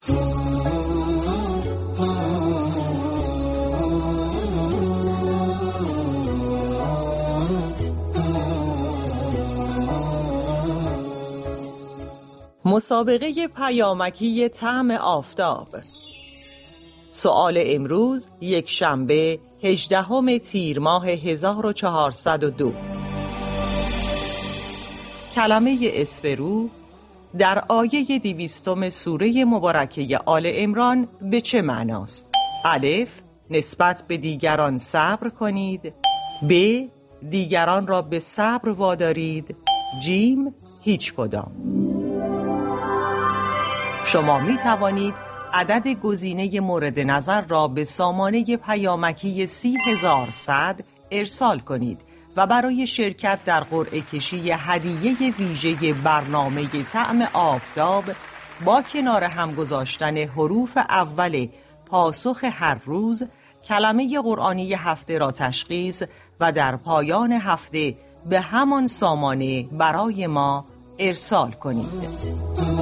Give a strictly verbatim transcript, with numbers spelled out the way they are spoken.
مسابقه پیامکی طعم آفتاب. سؤال امروز یک شنبه هجدهم تیر ماه هزار و چهارصد و دو. کلمه اسپرو در آیه دویستم سوره مبارکه آل عمران به چه معناست؟ الف، نسبت به دیگران صبر کنید. ب، دیگران را به صبر وادارید. جیم، هیچ کدام. شما می توانید عدد گزینه مورد نظر را به سامانه پیامکی سی هزار صد ارسال کنید و برای شرکت در قرعه کشی هدیه ویژه برنامه طعم آفتاب با کنار هم گذاشتن حروف اول پاسخ هر روز کلمه قرآنی هفته را تشخیص و در پایان هفته به همان سامانه برای ما ارسال کنید.